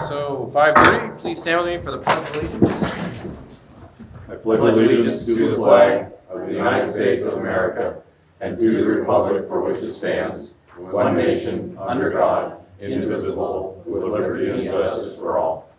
So 5:30, please stand with me for the Pledge of Allegiance. I pledge allegiance to the flag of the United States of America and to the republic for which it stands, one nation, under God, indivisible, with liberty and justice for all.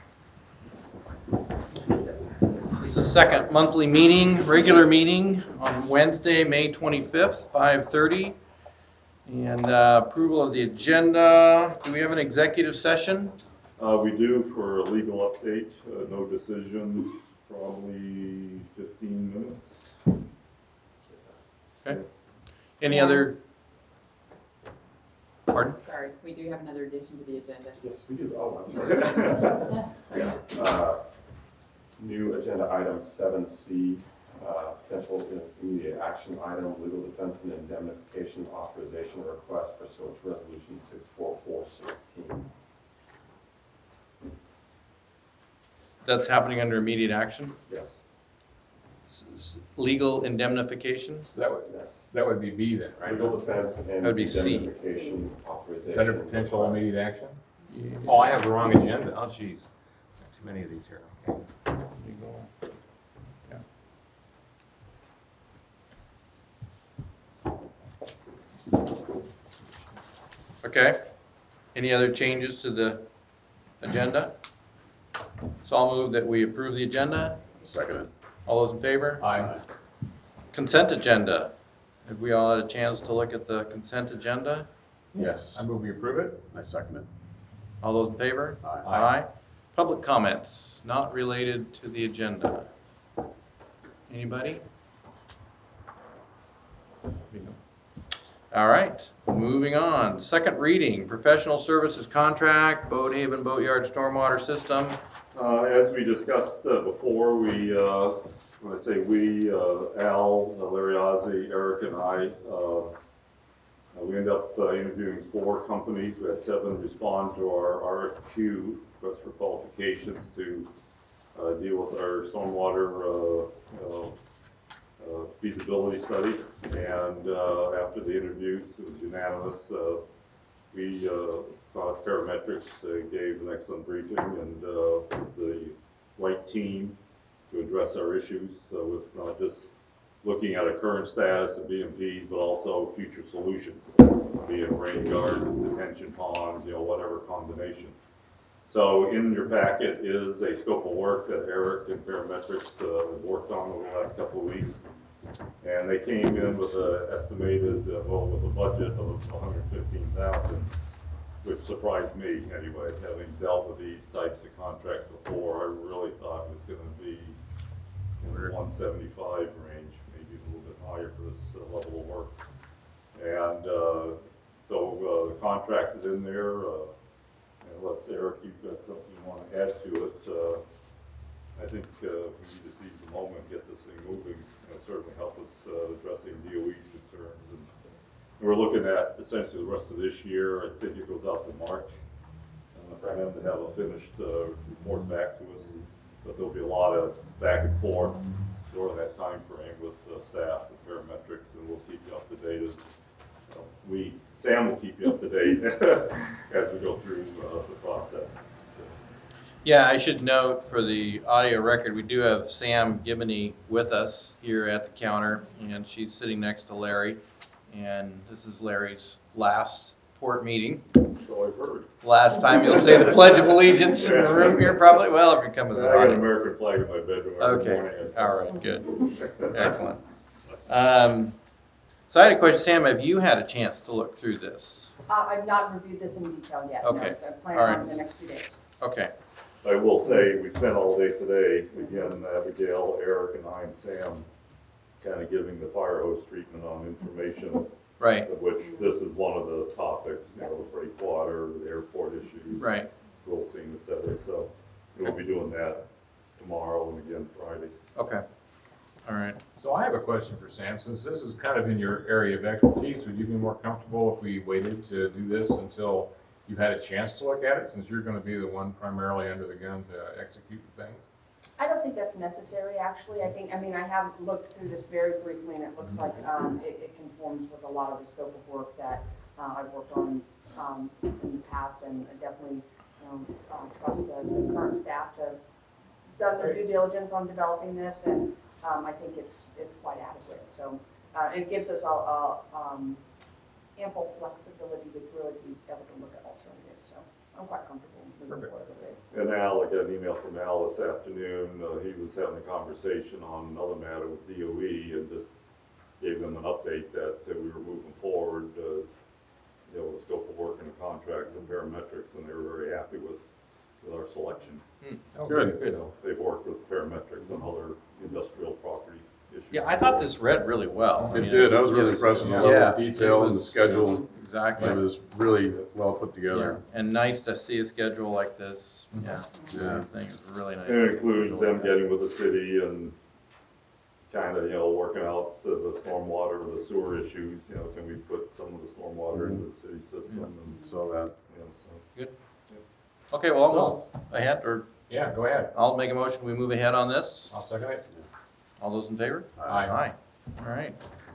This is the second monthly meeting, regular meeting on Wednesday, May 25th, 5:30. And approval of the agenda. Do we have an executive session? We do for a legal update, no decisions, probably 15 minutes. Okay. Any other? Pardon? Sorry, we do have another addition to the agenda. Yes, we do. Oh, I'm sorry. New agenda item 7C, potential immediate action item, legal defense and indemnification authorization request pursuant to resolution 64416. That's happening under immediate action? Yes. Legal indemnification? So that would be B then, right? Legal defense and That would be C. indemnification authorization. Is that a potential request. immediate action? Oh, I have the wrong agenda. Oh, jeez. Too many of these here. Okay. Legal. Yeah. Okay. Any other changes to the agenda? So I'll move that we approve the agenda. Second. All those in favor? Aye. Consent agenda. Have we all had a chance to look at the consent agenda? Yes. I move we approve it. I second it. All those in favor? Aye. Public comments not related to the agenda. Anybody? All right, moving on. Second reading, professional services contract, Boathaven Boatyard Stormwater System. As we discussed before, when I say we, Al, Larry Ozzie, Eric, and I, we ended up interviewing 4 companies. We had 7 respond to our RFQ, request for qualifications, to deal with our stormwater feasibility study. And after the interviews, it was unanimous. We thought Parametrics gave an excellent briefing and the right team to address our issues with not just looking at a current status of BMPs, but also future solutions, be it rain garden, detention ponds, whatever combination. So in your packet is a scope of work that Eric and Parametrics have worked on over the last couple of weeks. And they came in with an estimated, with a budget of $115,000, which surprised me anyway, having dealt with these types of contracts before. I really thought it was going to be in the 175 range, maybe a little bit higher for this level of work. And so the contract is in there. Unless, Eric, you've got something you want to add to it, I think we need to seize the moment and get this thing moving. Certainly help us addressing DOE's concerns. And we're looking at essentially the rest of this year. I think it goes out to March for them to have a finished report back to us. But there'll be a lot of back and forth during that time frame with staff and Parametrics, and we'll keep you up to date. Sam will keep you up to date as we go through the process. Yeah, I should note for the audio record, we do have Sam Gibney with us here at the counter, and she's sitting next to Larry. And this is Larry's last port meeting. So I've heard. Last time you'll say the Pledge of Allegiance in the room here, probably. Well, if you come as an I got an audience. American flag in my bedroom every morning. Okay, all right, good, excellent. So I had a question, Sam, have you had a chance to look through this? I've not reviewed this in detail yet. Okay. No, I plan All on right. in the next few days. Okay, I will say, we spent all day today, again, Abigail, Eric, and I, and Sam, kind of giving the fire hose treatment on information, right, of which this is one of the topics, the breakwater, the airport issues, right, drill scene, et cetera. So we'll be doing that tomorrow and again Friday. okay, all right. So I have a question for Sam. Since this is kind of in your area of expertise, would you be more comfortable if we waited to do this until you had a chance to look at it, since you're going to be the one primarily under the gun to execute things? I don't think that's necessary, actually. I have looked through this very briefly, and it looks like it conforms with a lot of the scope of work that I've worked on in the past, and definitely trust the current staff to have done the due diligence on developing this, and I think it's quite adequate. So it gives us ample flexibility to really be able to look at alternatives. So I'm quite comfortable moving forward with it. And Al, I got an email from Al this afternoon. He was having a conversation on another matter with DOE and just gave them an update that we were moving forward, the scope of work and the contract and parametrics, and they were very happy with our selection. Oh, Good. good. They've worked with parametrics on other industrial property issues. Yeah, I thought this read really well. It did. I was really impressed with the level of detail and the schedule. Exactly. It was really well put together. Yeah, and nice to see a schedule like this. Yeah, Yeah. everything is really nice. And it includes them getting with the city and kind of, working out the stormwater, the sewer issues, can we put some of the stormwater into the city system and, So that. so. Okay, well, I'll move ahead, or Yeah, go ahead. I'll make a motion, we move ahead on this. I'll second it. All those in favor? Aye. All right.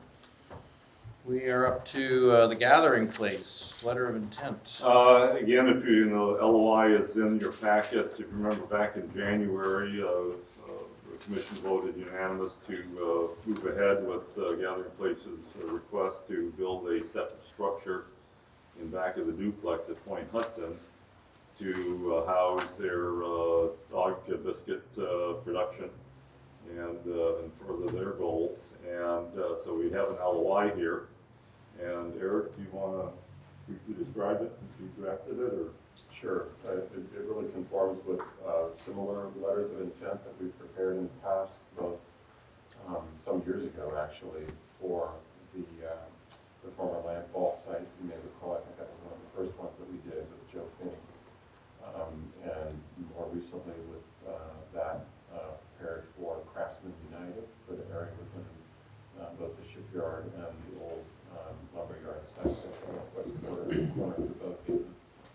We are up to the gathering place, letter of intent. Again, if the LOI is in your packet, if you remember back in January, the commission voted unanimous to move ahead with Gathering Place's request to build a separate structure in back of the duplex at Point Hudson to house their dog biscuit production and further their goals. And so we have an LOI here. And Eric, do you want to briefly describe it since you drafted it, or? Sure. It really conforms with similar letters of intent that we've prepared in the past, both some years ago, actually, for the former landfall site. You may recall, I think that was one of the first ones that we did with Joe Finney. And more recently with that prepared for Craftsman United for the area within both the shipyard and the old lumberyard site at the northwest corner of the boat haven.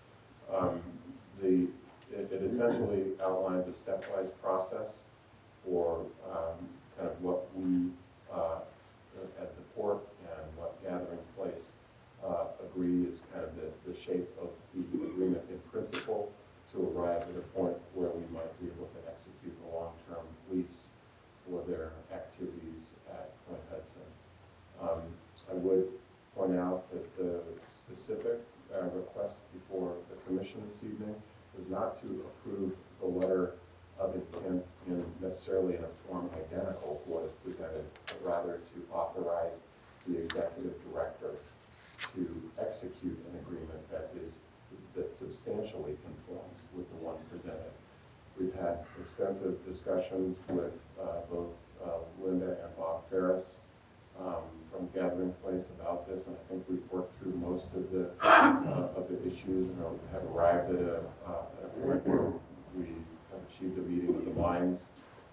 It essentially outlines a stepwise process for kind of what we, as the port and what Gathering Place agree is kind of the shape of the agreement in principle to arrive at a point where we might be able to execute a long-term lease for their activities at Point Hudson. I would point out that the specific request before the commission this evening was not to approve the letter of intent in necessarily in a form identical to what is presented, but rather to authorize the executive director to execute an agreement that substantially conforms with the one presented. We've had extensive discussions with both Linda and Bob Ferris from Gathering Place about this, and I think we've worked through most of the issues and have arrived at a point where we have achieved a meeting of the minds.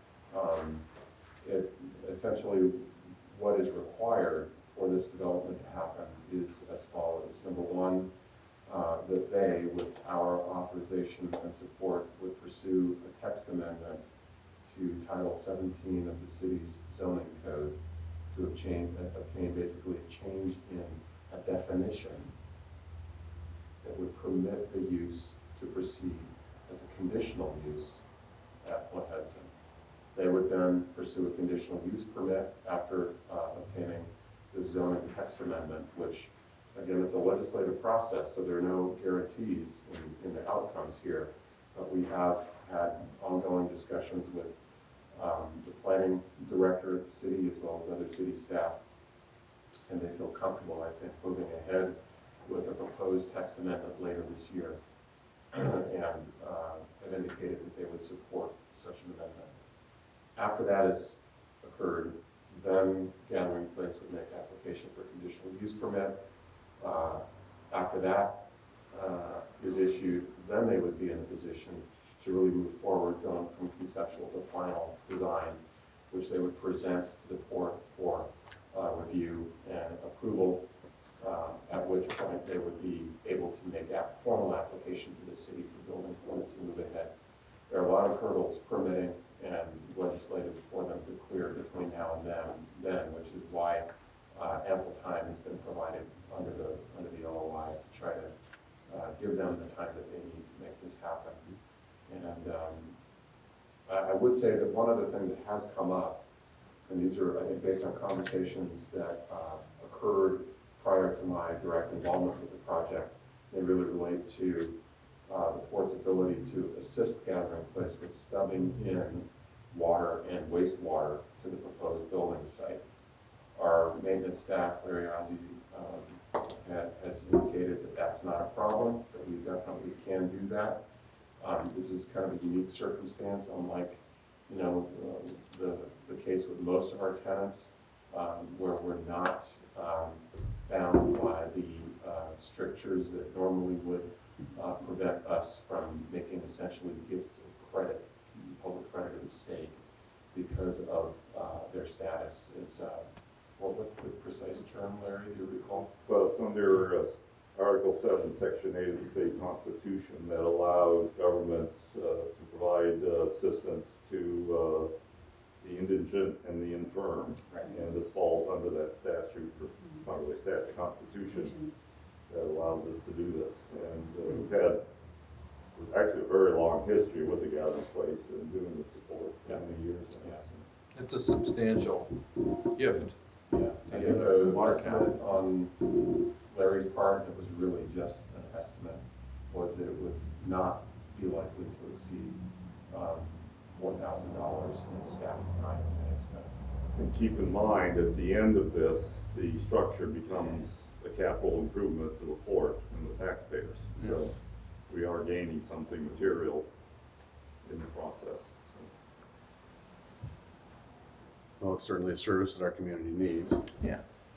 Essentially, what is required for this development to happen is as follows. Number one, that they, with our authorization and support, would pursue a text amendment to Title 17 of the city's zoning code to obtain basically a change in a definition that would permit the use to proceed as a conditional use at Point Hudson. They would then pursue a conditional use permit after obtaining the zoning text amendment, which again, it's a legislative process, so there are no guarantees in the outcomes here. But we have had ongoing discussions with the planning director at the city as well as other city staff, and they feel comfortable, I think, moving ahead with a proposed text amendment later this year, and have indicated that they would support such an amendment. After that has occurred, then Gathering Place would make application for conditional use permit. After that is issued, then they would be in a position to really move forward, going from conceptual to final design, which they would present to the port for review and approval, at which point they would be able to make a formal application to the city for building permits and move ahead. There are a lot of hurdles, permitting and legislative, for them to clear between now and then, which is why ample time has been provided under the LOI to try to give them the time that they need to make this happen. And I would say that one other thing that has come up, and these are, I think, based on conversations that occurred prior to my direct involvement with the project, they really relate to the port's ability to assist Gathering Place with stubbing in water and wastewater to the proposed building site. Our maintenance staff, Larry Ozzie, has indicated that that's not a problem, that we definitely can do that. This is kind of a unique circumstance, unlike, the case with most of our tenants, where we're not bound by the strictures that normally would prevent us from making essentially gifts of credit, public credit of the state, because of their status as, what's the precise term, Larry, do you recall? Well, it's under Article 7, Section 8 of the state constitution that allows governments to provide assistance to the indigent and the infirm. Right. And this falls under that statute, it's not really statute, the constitution that allows us to do this. And we've had actually a very long history with the Gathering Place and doing the support for many years now. It's a substantial gift. Yeah, and the estimate on Larry's part, it was really just an estimate, was that it would not be likely to exceed $4,000 in staff time and expense. And keep in mind, at the end of this, the structure becomes a capital improvement to the port and the taxpayers. So we are gaining something material in the process. Well, it's certainly a service that our community needs. Yeah.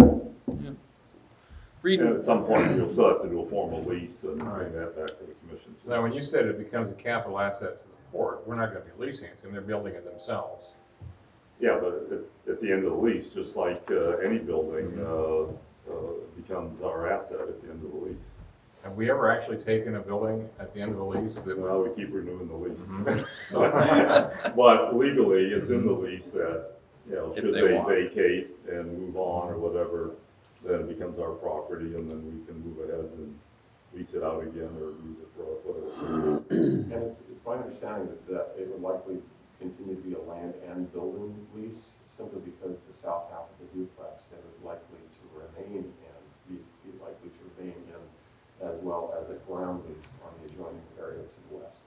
And at some point, you'll still have to do a formal lease and bring that back to the commission. So when you said it becomes a capital asset to the port, we're not gonna be leasing it to them, they're building it themselves. Yeah, but at the end of the lease, just like any building, becomes our asset at the end of the lease. Have we ever actually taken a building at the end of the lease that Well, we keep renewing the lease. So, But legally, it's in the lease that, If should they they want. vacate and move on or whatever, then it becomes our property and then we can move ahead and lease it out again or use it for whatever. And it's my understanding that it would likely continue to be a land and building lease, simply because the south half of the duplex, they would likely to remain in, be likely to remain in, as well as a ground lease on the adjoining area to the west.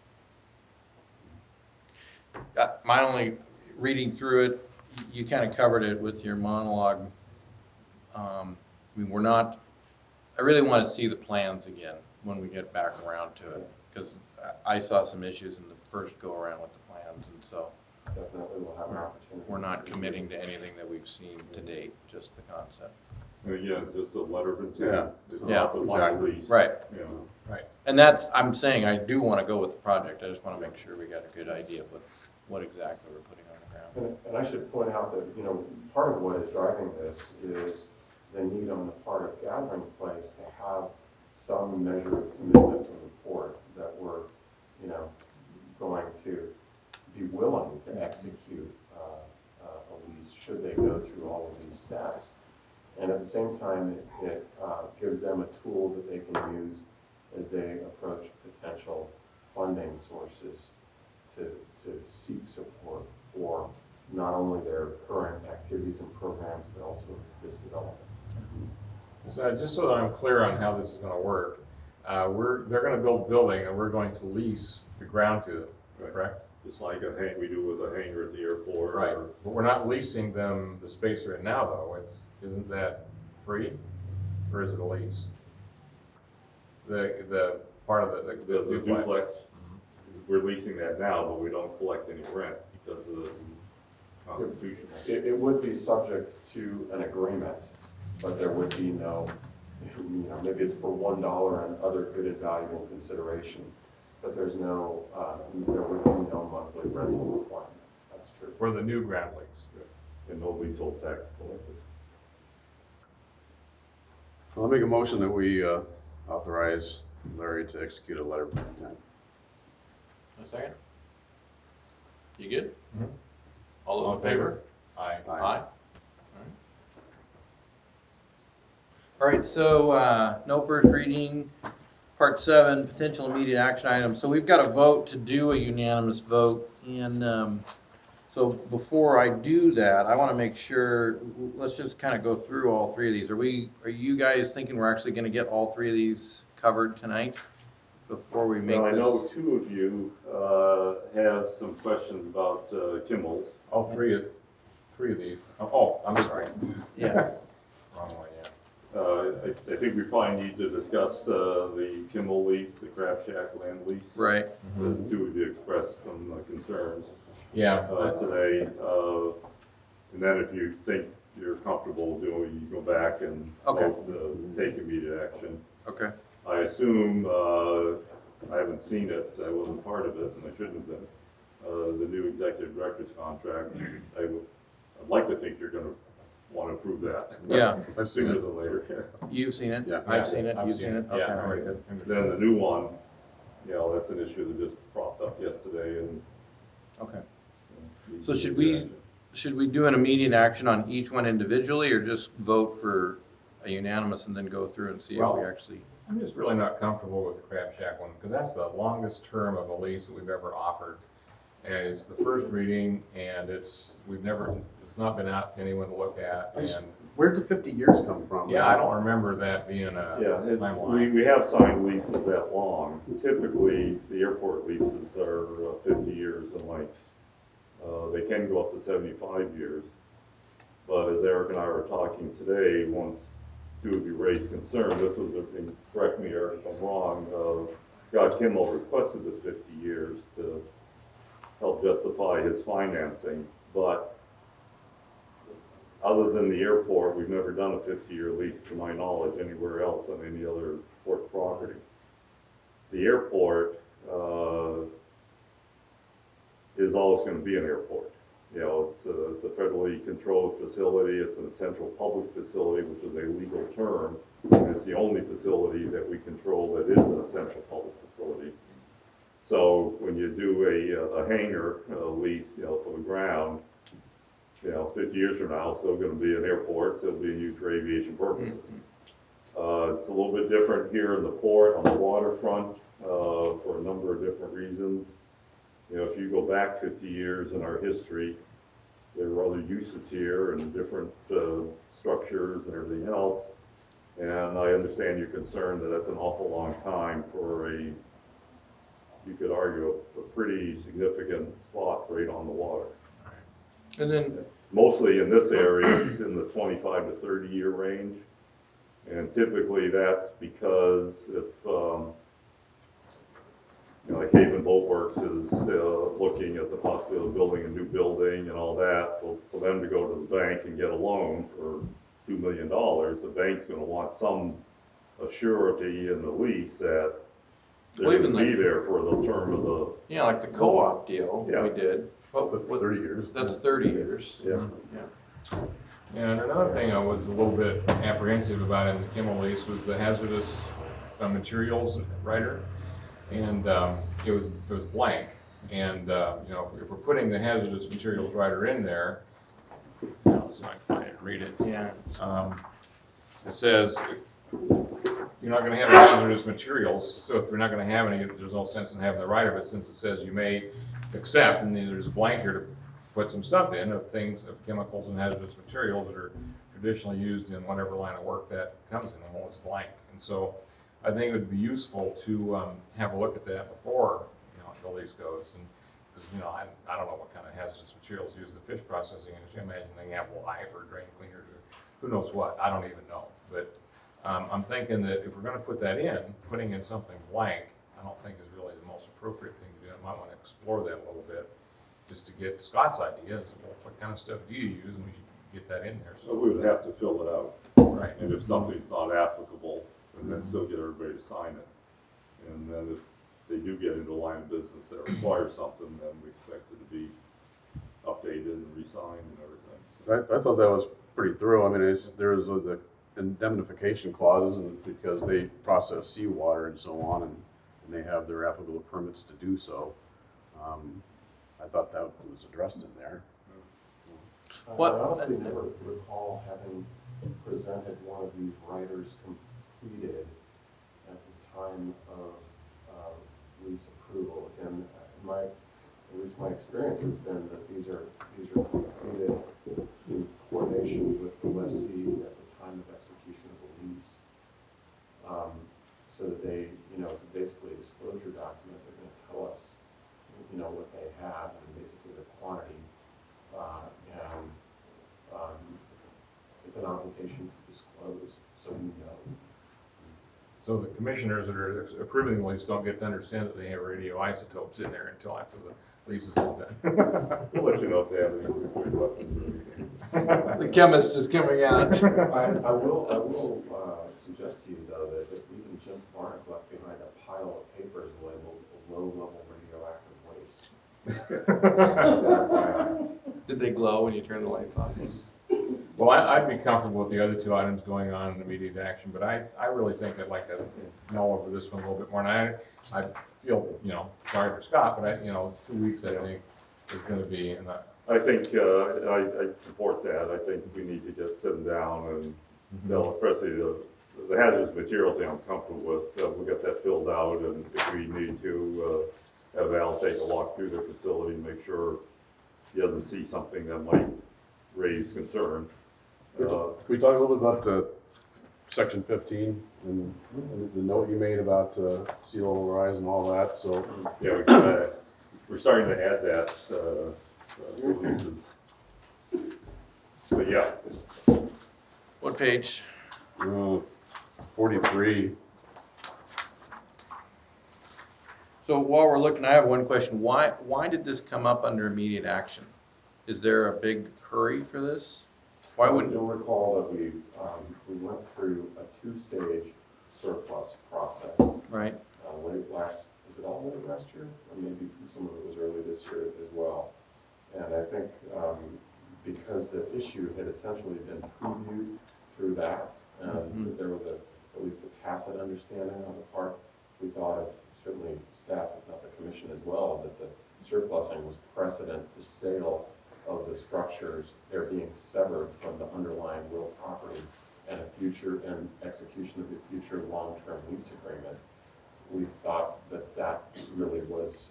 My only, reading through it, you kind of covered it with your monologue. I mean, I really want to see the plans again when we get back around to it, because I saw some issues in the first go around with the plans, and so Definitely we'll have an opportunity. we're not committing to anything that we've seen to date, just the concept. And again, it's just a letter of intent. Yeah. It's Yeah, not the final exactly. lease. Right. You know. right. And that's, I'm saying, I do want to go with the project, I just want to make sure we got a good idea of what exactly we're putting on the ground. And I should point out that, part of what is driving this is the need on the part of Gathering Place to have some measure of commitment from the port that we're, going to be willing to execute a lease should they go through all of these steps. And at the same time, it gives them a tool that they can use as they approach potential funding sources to seek support for not only their current activities and programs, but also this development. So just so that I'm clear on how this is gonna work, they're gonna build a building and we're going to lease the ground to them, correct? Just like we do with a hangar at the airport. Right, or- but we're not leasing them the space they're in now, though. Isn't that free, or is it a lease? The part of the The duplex, we're leasing that now, but we don't collect any rent because of this constitutional. It would be subject to an agreement, but there would be no, maybe it's for $1 and other good and valuable consideration, but there would be no monthly rental requirement. That's true. For the new ground lease. And no leasehold tax collected. I'll make a motion that we authorize Larry to execute a letter of intent. A second? You good? Mhm. All those in favor? Aye. Aye. All right, so, no first reading, Part 7, potential immediate action items. So we've got a vote to do a unanimous vote, and so before I do that, I want to make sure, let's just kind of go through all 3 of these. Are you guys thinking we're actually going to get all 3 of these covered tonight before we make Well, I this? know 2 of you have some questions about Kimmel's. All three of these. Oh, I'm sorry. Yeah, Wrong one, yeah. I think we probably need to discuss the Kimmel lease, the Crab Shack land lease. right. Because 2 of you expressed some concerns Yeah, today. And then if you think you're comfortable doing, you go back and Okay. vote to take immediate action. Okay. I assume, I haven't seen it, I wasn't part of it, and I shouldn't have been. The new executive director's contract, I'd like to think you're gonna wanna approve that. Yeah. I've seen Sooner it. than later. You've seen it? Yeah. I've seen it, I've you've seen seen it? it. Yeah, Okay, I very read good. it. Then the new one, that's an issue that just propped up yesterday and. Okay. needs So should immediate we- action. Should we do an immediate action on each one individually, or just vote for a unanimous and then go through and see if we Well- actually? I'm just really not comfortable with the Crab Shack one, because that's the longest term of a lease that we've ever offered. And it's the first reading, and it's not been out to anyone to look at, I just- and, Where'd the 50 years come from? yeah, I don't remember that being a Yeah, timeline. we have signed leases that long. Typically, the airport leases are 50 years in length. They can go up to 75 years. But as Eric and I were talking today, once 2 of you raised concern, this was, and correct me Eric if I'm wrong, Scott Kimmel requested the 50 years to help justify his financing. But other than the airport, we've never done a 50-year lease, to my knowledge, anywhere else on any other port property. The airport is always going to be an airport. You know, it's a federally controlled facility, it's an essential public facility, which is a legal term, and it's the only facility that we control that is an essential public facility. So when you do a hangar lease, for the ground, 50 years from now, it's still gonna be an airport, so it'll be used for aviation purposes. It's a little bit different here in the port, on the waterfront, for a number of different reasons. If you go back 50 years in our history, there were other uses here and different structures and everything else. And I understand your concern that that's an awful long time for you could argue, a pretty significant spot right on the water. And then, Mostly in this area, it's in the 25 to 30 year range. And typically that's because if, like Haven Boat Works is looking at the possibility of building a new building and all that, well, for them to go to the bank and get a loan for $2 million, the bank's gonna want some surety in the lease that they're Well, gonna even be there for the term of the, yeah, like the co-op deal Yeah. we did. Well, for 30 years. That's 30 years. yeah. And another thing I was a little bit apprehensive about in the Kimmel lease was the hazardous materials rider. And it was blank. And if we're putting the hazardous materials rider in there, let's see if I can find it, read it. Yeah. It says you're not going to have hazardous materials, so if you're not going to have any, there's no sense in having the rider. But since it says you may accept, and then there's a blank here to put some stuff in of chemicals and hazardous materials that are traditionally used in whatever line of work that comes in, well, it's blank. And so I think it would be useful to have a look at that before the lease goes. And because I don't know what kind of hazardous materials used in the fish processing industry. I imagine they have life or drain cleaners or who knows what. I don't even know. But I'm thinking that if we're going to put that in, putting in something blank, I don't think is really the most appropriate thing to do. I might want to explore that a little bit, just to get Scott's ideas. Well, what kind of stuff do you use, and we should get that in there. So we would have to fill it out. Right. And if something's not applicable, then still get everybody to sign it. And then if they do get into a line of business that requires something, then we expect it to be updated and re-signed and everything. I thought that was pretty thorough. I mean, there was the indemnification clauses, and because they process seawater and so on, and they have their applicable permits to do so. I thought that was addressed in there. What- I honestly never recall having presented one of these riders completed at the time of lease approval. Again, at least my experience has been that these are completed in coordination with the lessee at the time of execution of the lease. So that they, it's basically a disclosure document. They're going to tell us, what they have and basically the quantity, and it's an obligation to disclose, so we know. So the commissioners that are approving the lease don't get to understand that they have radioisotopes in there until after the lease is all done. We'll let you know if they have any nuclear weapons or anything. The chemist is coming out. I will suggest to you, though, that if we can Jim Varnick left behind a pile of papers labeled low-level radioactive waste. Did they glow when you turned the lights on? Well, I'd be comfortable with the other two items going on in immediate action, but I really think I'd like to know over this one a little bit more. And I feel, sorry for Scott, but 2 weeks, I think, is going to be, and I think, I support that. I think we need to get sit down and, especially the hazardous material thing I'm comfortable with. We'll get that filled out, and if we need to, have Al take a walk through the facility and make sure he doesn't see something that might raise concern. Can we talk a little bit about section 15 and the note you made about sea level rise and all that? So Yeah, we're starting to add that to leases. But yeah, What page? 43. So while we're looking, I have one question. Why did this come up under immediate action? Is there a big hurry for this? Why wouldn't, You'll recall that we went through a 2-stage surplus process. right? Is it all late last year? Or maybe some of it was early this year as well. And I think because the issue had essentially been previewed through that, and that there was at least a tacit understanding on the part, we thought of, certainly staff, if not the commission as well, that the surplusing was precedent to sale of the structures, they're being severed from the underlying real property and execution of the future long-term lease agreement. We thought that really was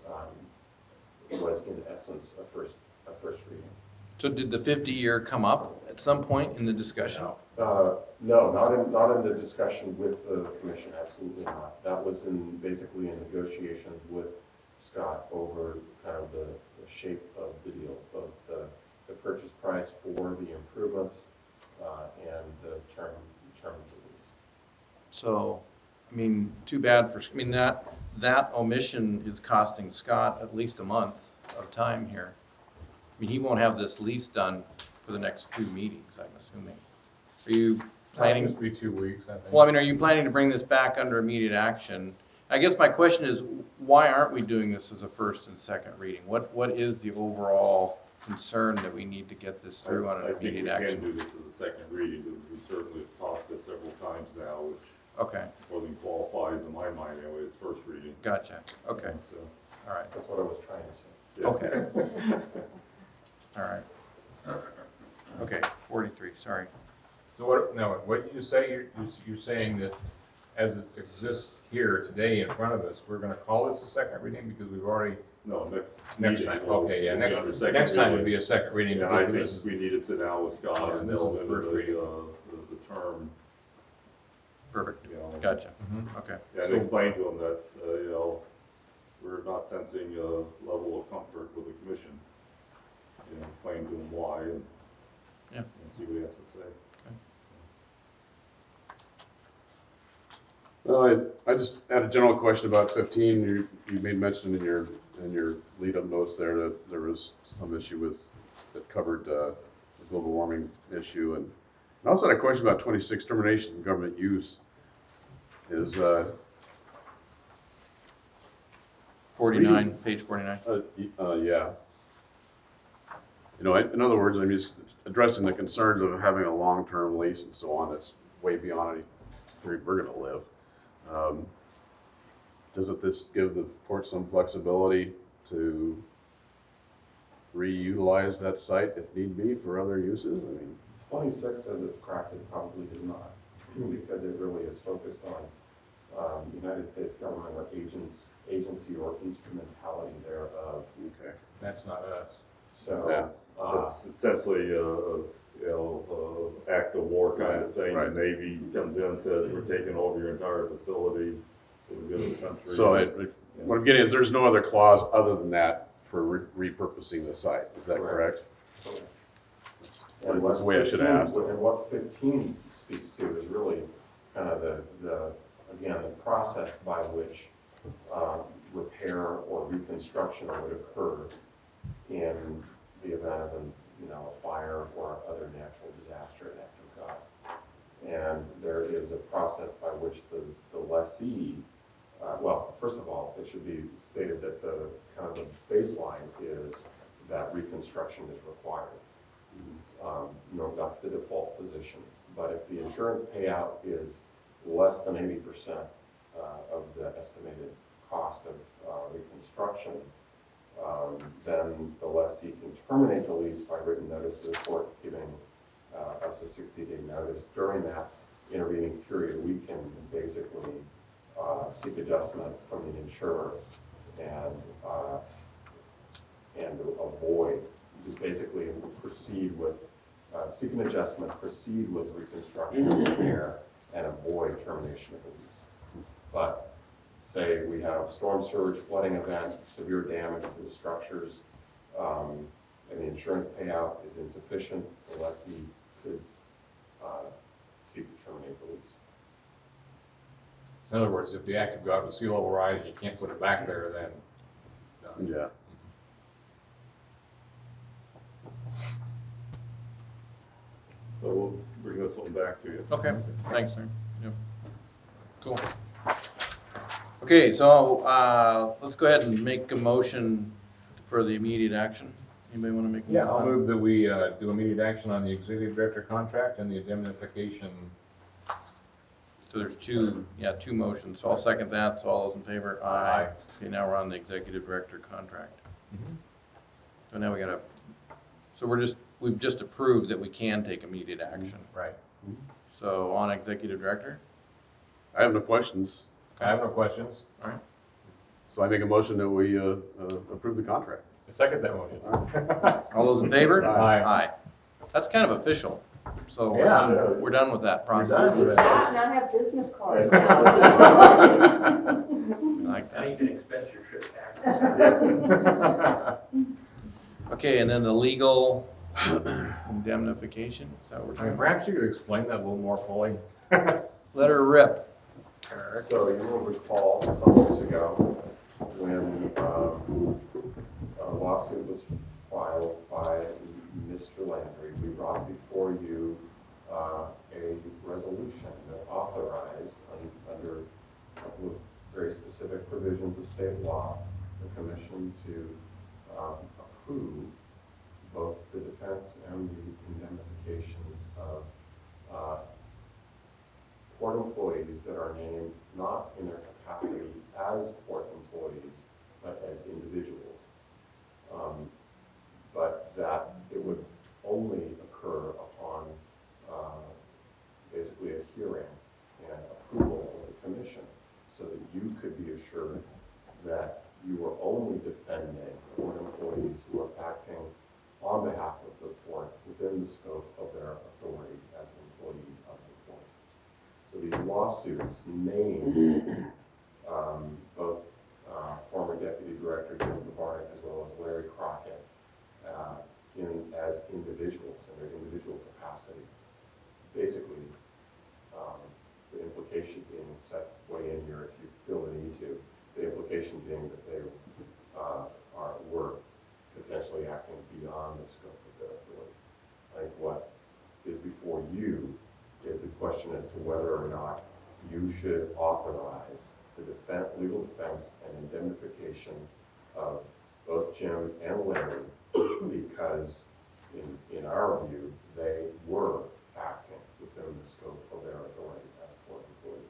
in essence a first reading. So did the 50-year come up at some point in the discussion? No, not in the discussion with the commission, absolutely not. That was basically in negotiations with Scott over kind of the shape of the deal, both the purchase price for the improvements and the terms of the lease. So, I mean, too bad for, that omission is costing Scott at least a month of time here. I mean, he won't have this lease done for the next 2 meetings, I'm assuming. Are you planning? Just be 2 weeks, I think. Well, I mean, are you planning to bring this back under immediate action? I guess my question is, why aren't we doing this as a first and second reading? What is the overall concern that we need to get this through on an I think we immediate can action? do this as a second reading. We certainly have talked this several times now, which Okay, more than qualifies in my mind anyway as first reading. gotcha. Okay, So, all right, That's what I was trying to say. yeah. okay. All right. Okay, 43, sorry. So what you say, you're saying that as it exists here today in front of us, we're gonna call this a second reading because we've already, No, next next meeting time, will- okay, yeah, will be under second next time would reading. be a second reading. And I because think this is- we need to sit down with Scott Yeah, and this is delve the into first reading. the term, Perfect, you know. gotcha. Mhm. Okay, Yeah, and So- explain to him that, we're not sensing a level of comfort with the commission. Explain to him why and Yeah. see what he has to say. Well, I just had a general question about 15. You made mention in your lead-up notes there that there was some issue that covered the global warming issue, and I also had a question about 26 termination of government use. Is 49, page 49. yeah. In other words, I'm just addressing the concerns of having a long-term lease and so on. That's way beyond any period we're going to live. Doesn't this give the port some flexibility to reutilize that site if need be for other uses? I mean, 26 as it's crafted probably does not, because it really is focused on United States government or agency or instrumentality thereof. Okay. That's not us. So, It's essentially, act of war kind of thing. The Right. Navy comes in and says, we're taking over your entire facility for the good of the country. So what I'm getting is there's no other clause other than that for repurposing the site. Is that correct? and That's the way I should 15 have asked. And what 15 speaks to is really kind of again, the process by which repair or reconstruction would occur in the event of a fire or other natural disaster, an act of God. And there is a process by which the lessee, well, first of all, it should be stated that the kind of the baseline is that reconstruction is required. That's the default position. But if the insurance payout is less than 80% of the estimated cost of reconstruction, then the lessee can terminate the lease by written notice to the court, giving us a 60-day notice. During that intervening period, we can basically seek adjustment from the insurer and avoid, basically proceed with, seek an adjustment, proceed with reconstruction and repair, and avoid termination of the lease. But say we have storm surge, flooding event, severe damage to the structures, and the insurance payout is insufficient, the lessee could seek to terminate the lease. So in other words, if the act of God with sea level rise, you can't put it back there, then it's done. Yeah. So we'll bring this one back to you. Okay, thanks, sir. Yep. Cool. Okay, so let's go ahead and make a motion for the immediate action. Anybody want to make a motion? Yeah, I'll move that we do immediate action on the executive director contract and the indemnification. So there's two motions, so I'll second that, so all those in favor? Aye. Okay, now we're on the executive director contract. So now we've just approved that we can take immediate action. Right. So on executive director, I have no questions, I have no questions. all right? so I make a motion that we approve the contract. I second that motion. All those in favor? Aye. Aye. That's kind of official, so Yeah. we're done with that You're process. done with Yeah, and I have business cards Right. now, so. Like Now you that. can expense your trip back. Okay, and then the legal indemnification, is that what we're I mean, talking about? perhaps you could explain that a little more fully. Let her rip. So you will recall some weeks ago when a lawsuit was filed by Mr. Landry, we brought before you a resolution that authorized under a couple of very specific provisions of state law, the commission to approve both the defense and the indemnification of port employees that are named not in their capacity as port employees, but as individuals. But that it would only occur upon basically a hearing and approval of the commission, so that you could be assured that you were only defending port employees who are acting on behalf of the port within the scope of their authority as employees of the port. So these lawsuits name both former Deputy Director Jim Barnett as well as Larry Crockett as individuals in their individual capacity. Basically, the implication being, set way in here if you feel the need to, the implication being that they were potentially acting beyond the scope of their authority. I think what is before you is the question as to whether or not you should authorize the legal defense and indemnification of both Jim and Larry, because in our view, they were acting within the scope of their authority as port employees.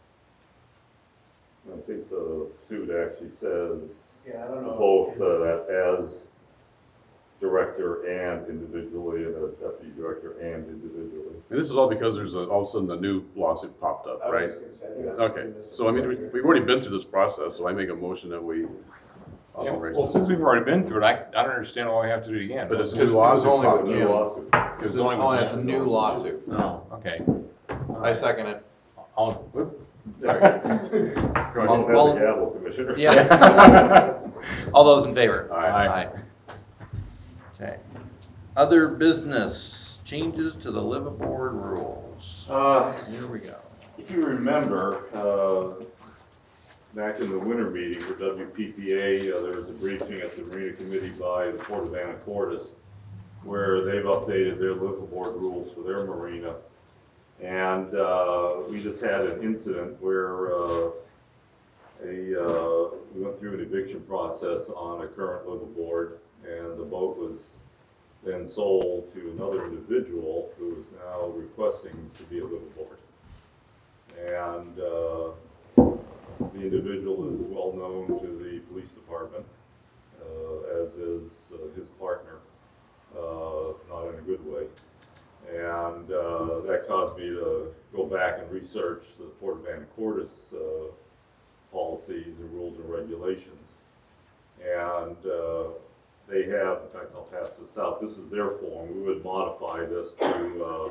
I think the suit actually says Yeah, I don't know. both that as director and individually, and as deputy director and individually. And this is all because there's all of a sudden a new lawsuit popped up, I right? was just gonna say, I think I'm Okay, doing this so I mean, right here. we've already been through this process, so I make a motion that we Yeah, authorize well, this. since we've already been through it, I don't understand why we have to do it again. But it's It was- new it was lawsuit only with popped Jim. New lawsuit. It was only with Oh, and it's a Jim. new lawsuit. Oh, okay. I second it. All, whoop. There. Go ahead, All- have all- the gavel, Commissioner. Yeah. All those in favor? Aye. Okay. Other business, changes to the liveaboard rules. Here we go. If you remember, back in the winter meeting for WPPA, there was a briefing at the Marina Committee by the Port of Anacortes where they've updated their liveaboard rules for their marina. And we just had an incident where we went through an eviction process on a current liveaboard, and the boat was then sold to another individual who is now requesting to be a liveaboard. And the individual is well known to the police department, as is his partner, not in a good way. And that caused me to go back and research the Port of Anacortes policies and rules and regulations. And they have, in fact, I'll pass this out. This is their form. We would modify this to,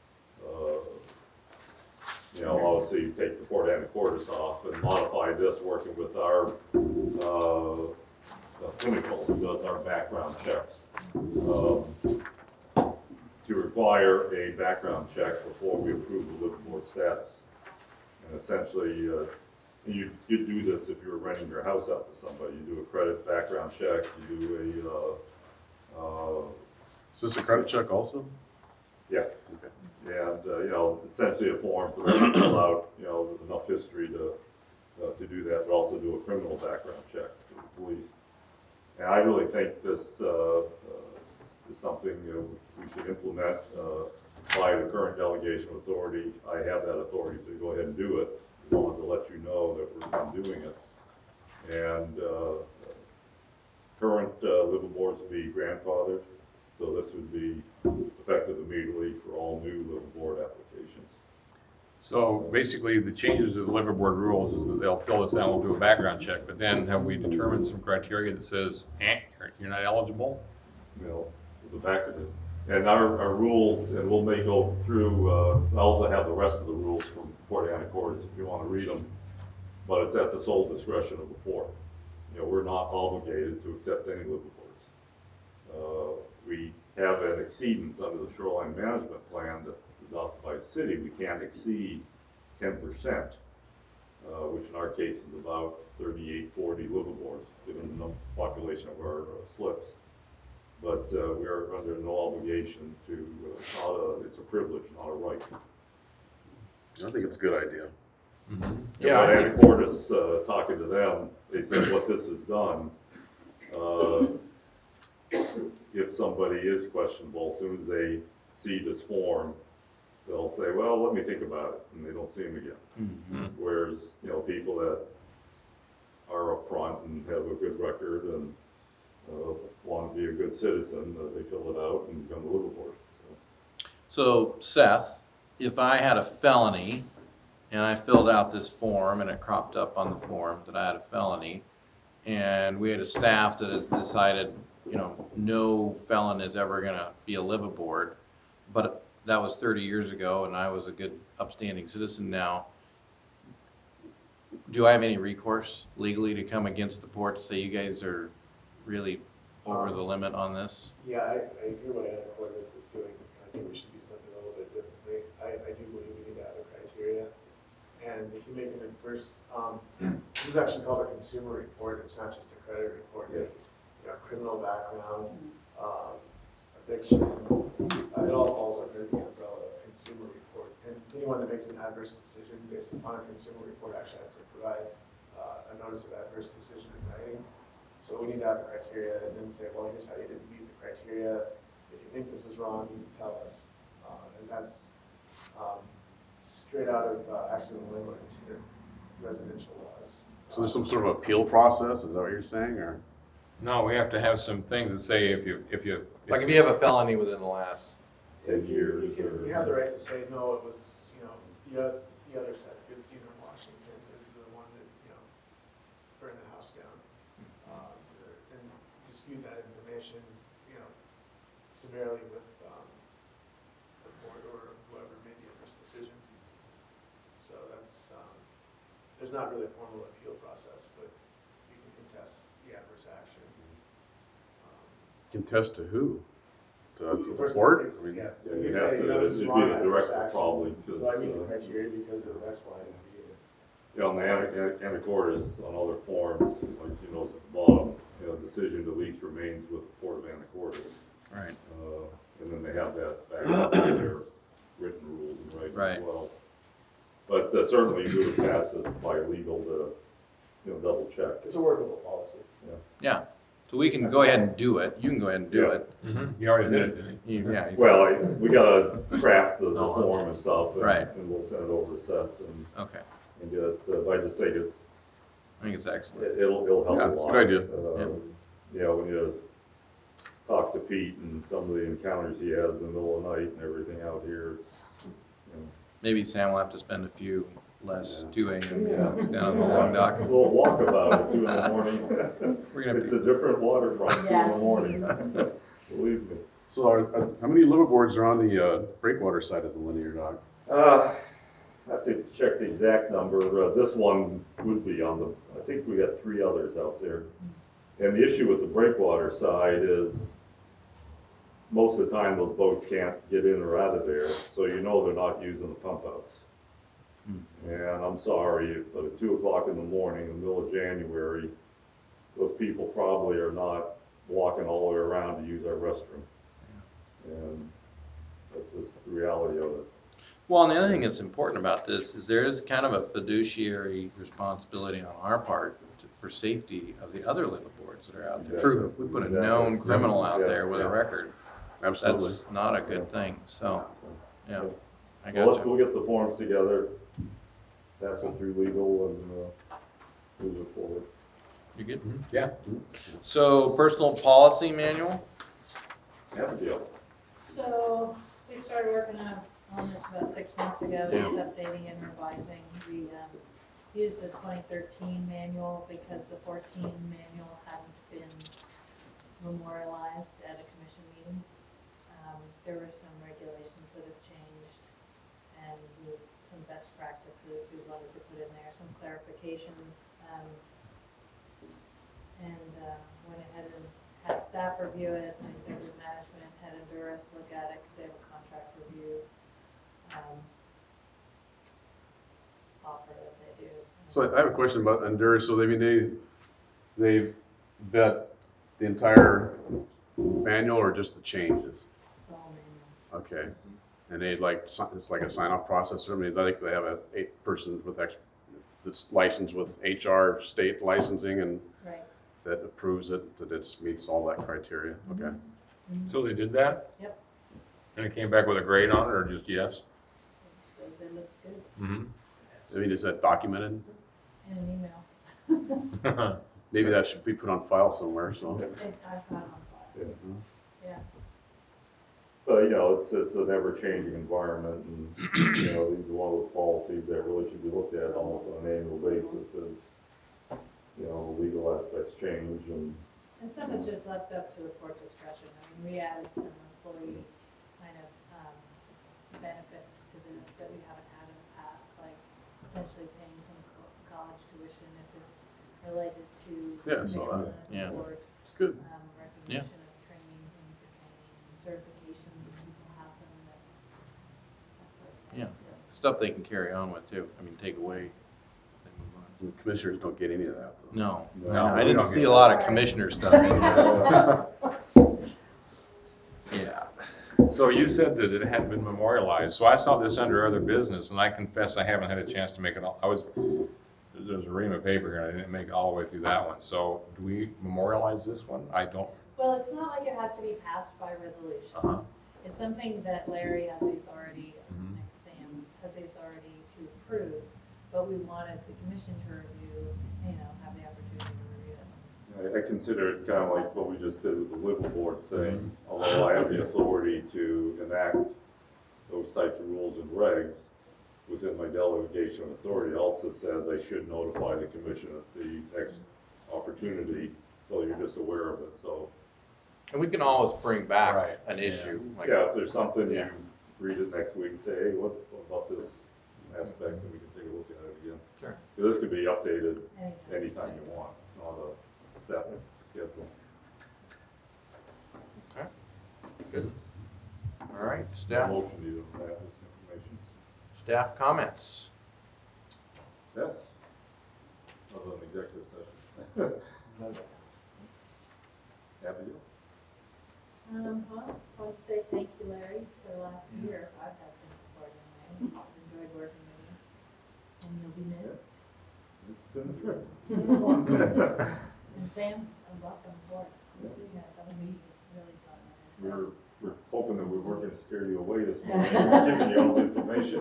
obviously take the Port of Anacortes off and modify this working with our clinical who does our background checks. To require a background check before we approve the liveaboard status. And essentially, you do this if you were renting your house out to somebody. You do a credit background check, you do Is this a credit check also? yeah. Okay. And, essentially a form for them to fill out, enough history to do that, but also do a criminal background check for the police. And I really think this is something we should implement by the current delegation of authority. I have that authority to go ahead and do it, as long as I let you know that we're doing it. And current liveaboards would be grandfathered, so this would be effective immediately for all new liveaboard applications. So basically, the changes to the liveaboard rules is that they'll fill this out, we'll do a background check, but then have we determined some criteria that says, you're not eligible? The back of it. And our rules, and we'll may go through, I also have the rest of the rules from Port of Anacortes if you want to read them, but it's at the sole discretion of the port. We're not obligated to accept any liveaboards. We have an exceedance under the shoreline management plan that's adopted by the city. We can't exceed 10%, which in our case is about 38, 40 liveaboards, given the population of our slips. But we are under no obligation to, it's a privilege, not a right. I think it's a good idea. Yeah, I When Anacortes, talking to them, they said what this has done, if somebody is questionable, as soon as they see this form, they'll say, well, let me think about it, and they don't see him again. Whereas, people that are upfront and have a good record and want to be a good citizen, they fill it out and become a liveaboard. So Seth, if I had a felony and I filled out this form and it cropped up on the form that I had a felony, and we had a staff that had decided, no felon is ever gonna be a liveaboard, but that was 30 years ago and I was a good upstanding citizen now, do I have any recourse legally to come against the port to say you guys are really over the limit on this? Yeah, I hear what Anacortes is doing. I think we should do something a little bit differently. I do believe we need to have a criteria. And if you make an adverse, this is actually called a consumer report. It's not just a credit report. Yeah. Criminal background, addiction, it all falls under the umbrella of consumer report. And anyone that makes an adverse decision based upon a consumer report actually has to provide a notice of adverse decision in writing. So we need to have a criteria and then say, well, here's how you didn't meet the criteria. If you think this is wrong, you can tell us. And that's straight out of actually the landlord and tenant residential laws. So there's some sort of appeal process, is that what you're saying, or? No, we have to have some things that say if you. Like if you have a felony within the last, 10 If you years can- or. You have the right to say, no, it was, the other side, because Washington is the one that, burned the house down. And dispute that information, summarily with, the board or whoever made the adverse decision. So that's, there's not really a formal appeal process, but you can contest the adverse action. Contest to who? To The the person court? that thinks- I mean, Yeah. Yeah, You you say, have to, this is it'd wrong, be the adverse director action. probably, because, So I meet the criteria because of X, Y, and Z. on the Anacortes, on other forms, like, it's at the bottom, decision to lease remains with the Port of Anacortes. right, And then they have that back up in their written rules and rights Right. as well. But certainly you would pass this by legal to, double check. It's a workable policy. yeah. So we can go ahead and do it, you can go ahead and do Yeah. it. You already did it, didn't you? Yeah. Well, we gotta craft the Oh, form and stuff, Right. and we'll send it over to Seth Okay, and get it, I just think I think it's excellent. it'll help a Yeah, lot. it's a good idea. When you talk to Pete and some of the encounters he has in the middle of the night and everything out here, it's, Maybe Sam will have to spend a few less Yeah. 2 a.m. Yeah. meetings down on the long dock. a little walkabout at 2 in the morning. We're gonna It's be, a different waterfront, 2 in the Yes. morning, believe me. So how many liveaboards are on the breakwater side of the linear dock? I have to check the exact number. This one would be on the, I think we got 3 others out there. And the issue with the breakwater side is most of the time those boats can't get in or out of there, so they're not using the pump outs. And I'm sorry, but at 2 o'clock in the morning, in the middle of January, those people probably are not walking all the way around to use our restroom. And that's just the reality of it. well, and the other thing that's important about this is there is kind of a fiduciary responsibility on our part for safety of the other liveaboards that are out there. True. We put a Exactly. known criminal out Yeah, there with a yeah. record. Absolutely. That's not a good thing, so, yeah, I Well, got we'll you. get the forms together, pass it through legal and move it forward. You good? Yeah. So personal policy manual? Abigail. So we started working on this about 6 months ago, just updating and revising. We used the 2013 manual because the 2014 manual hadn't been memorialized at a commission meeting. There were some regulations that have changed and some best practices we wanted to put in there, some clarifications. Went ahead and had staff review it, and executive management had Honduras look at it because they have a contract review offer that they do. So I have a question about Honduras. So they vet the entire manual or just the changes? The whole manual. Okay. And it's like a sign-off process. I mean, they have a 8-person that's licensed with HR, state licensing, and Right. that approves it, that it meets all that criteria. Okay. So they did that? Yep. And it came back with a grade on it, or just yes? So they looked good Mm-hmm. I mean, is that documented? in an email. Maybe that should be put on file somewhere, so. I've got it on file. Yeah. But, it's an ever-changing environment and, these are one of those policies that really should be looked at almost on an annual basis as, legal aspects change and. And some is just left up to the court discretion. I mean, we added some employee kind of benefits to this that we haven't had in the past, like potentially paying some college tuition if it's related to Yeah, I saw that. advancement Yeah. or It's good. recognition of training, things you're paying, certifications if people have them, that sort of thing. Yeah. So, Stuff they can carry on with too. I mean, take away. They move on. The commissioners don't get any of that, though. No, No, I we didn't don't see get a lot of commissioner stuff in there. Yeah. So you said that it hadn't been memorialized, so I saw this under other business, and I confess I haven't had a chance to make it all, there's a ream of paper here, and I didn't make it all the way through that one, so do we memorialize this one? I don't, Well, it's not like it has to be passed by resolution. uh-huh, It's something that Larry has the authority, Mhm. next Sam, has the authority to approve, but we wanted the commission to review, have the opportunity to review it. I consider it kind of like what we just did with the liveaboard thing, although I have the authority to enact those types of rules and regs within my delegation of authority. It also says I should notify the commission at the next opportunity, so you're just aware of it, so. And we can always bring back Right, an issue. Like, Yeah, if there's something, you Yeah. read it next week and say, hey, what about this aspect, and we can take a look at it again. Sure. This could be updated Anytime. anytime you want, it's not a set schedule. All right, No staff, motion needed on that, this information. staff comments. Seth? Other than executive session. Abigail? Well, I want to say thank you, Larry, for the last year. I've had been part of it. I've enjoyed working with you. And you'll be missed. It's been a trip. And Sam, I'm welcome aboard. Yeah, that would be really fun. We're hoping that we weren't gonna scare you away this morning, we're giving you all the information.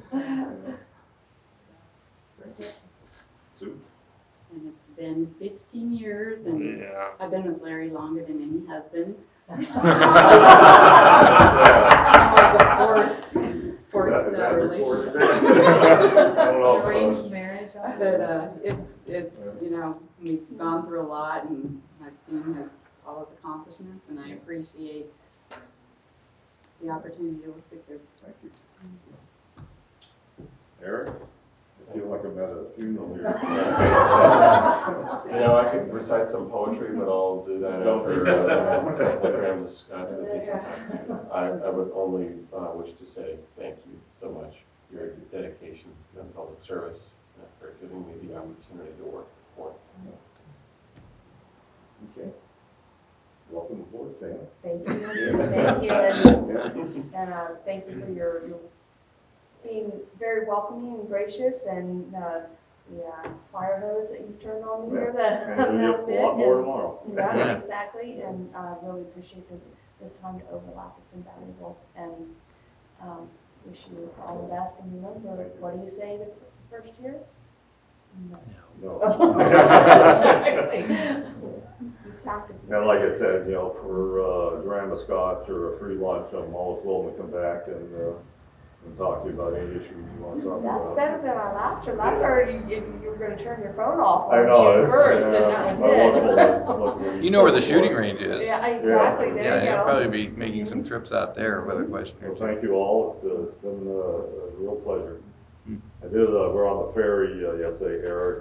Thank you. Sue? And it's been 15 years, and Yeah. I've been with Larry longer than any husband. Is Forced that recorded? relationship. I don't know if, Arranged marriage. But it's you know, we've gone through a lot, and I've seen all his accomplishments, and I appreciate the opportunity to work with you. Thank you. Eric? I feel like I'm at a funeral here. You know, I could recite some poetry, but I'll do that Don't do after the piece. I would only wish to say thank you so much for your dedication to public service and for giving me the opportunity to work for you. Okay. Welcome aboard, Sam. Thank you, thank you, and thank you for your being very welcoming and gracious, and the fire hose that you've turned on me here And you'll last get bit. a lot more tomorrow. Yeah, exactly, and really appreciate this time to overlap, it's invaluable, and wish you all the best, and remember, what do you say the first year? No. No. Exactly. Keep practicing. And like I said, you know, for dram of scotch or a free lunch, I'm always willing to come back and talk to you about any issues you want to talk about. That's better than our last one. Last one, you were gonna turn your phone off I on know, June it's, first, and that was it. You know where the shooting range is. Yeah, exactly, Yeah, there you you'll go. probably be making some trips out there with a question or Well, two. thank you all. It's been a real pleasure. I did, we're on the ferry yesterday, Eric,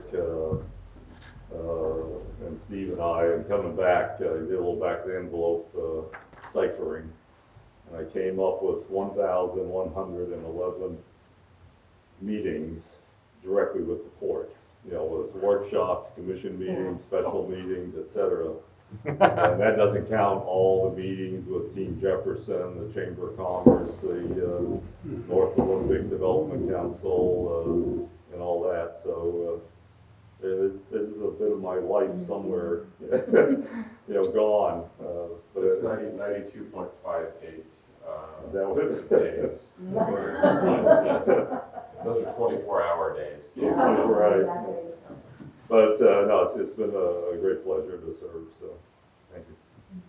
and Steve and I, and coming back, did a little back of the envelope ciphering. And I came up with 1,111 meetings directly with the port. You know, whether it's workshops, commission meetings, special meetings, et cetera. And that doesn't count all the meetings with Team Jefferson, the Chamber of Commerce, the North Olympic Development Council, and all that. So there's a bit of my life somewhere, you know, gone. But It's 92.58. Is that what it is? Days. Yes. Those are 24-hour days too. Yeah. So- Right. But no, it's been a great pleasure to serve, so thank you.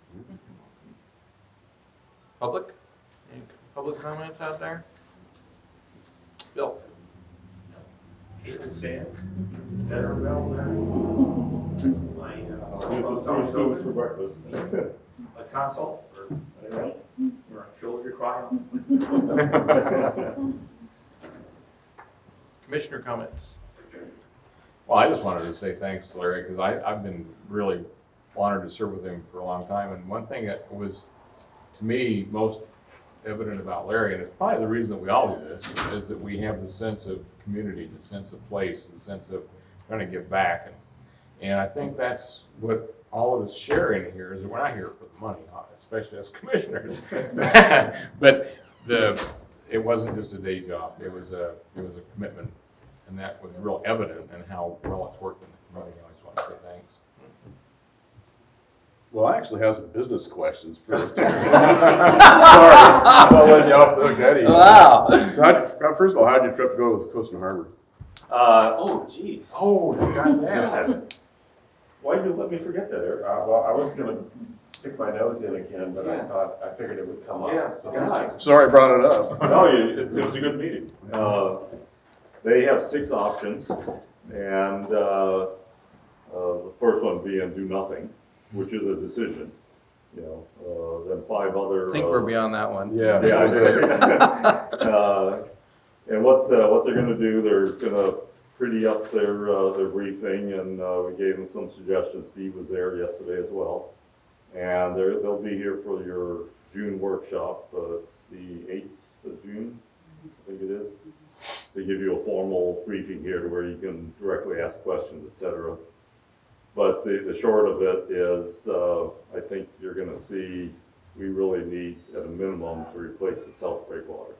Public? Any public comments out there? Bill? Hey, Sam, better well, my, Who's for breakfast? a consult, or, or a shoulder cry. Commissioner comments? Well, I just wanted to say thanks to Larry, because I've been really honored to serve with him for a long time. And one thing that was, to me, most evident about Larry, and it's probably the reason that we all do this, is that we have the sense of community, the sense of place, the sense of trying to give back. And I think that's what all of us share in here, is that we're not here for the money, especially as commissioners. But it wasn't just a day job, it was a commitment. And that was real evident in how well it's worked in the community. I just want to say thanks. Well, I actually have some business questions first. Sorry, I'll let you off the hook, Eddie. Wow. So first of all, how did your trip go with Coastal Harbor? Oh, geez. Oh, you got that. Why'd you let me forget that, Eric? Well, I was gonna stick my nose in again, but I figured it would come up. Yeah, So God. Sorry I brought it up. No, it was a good meeting. They have 6 options, and the first one being do nothing, which is a decision, you know, then 5 other. I think we're beyond that one. Yeah. Yeah, I did. And what they're gonna do, they're gonna pretty up their briefing, and we gave them some suggestions. Steve was there yesterday as well. And they'll be here for your June workshop, it's the 8th of June, I think it is, to give you a formal briefing here to where you can directly ask questions, et cetera. But the short of it is, I think you're gonna see, we really need at a minimum to replace the south breakwater.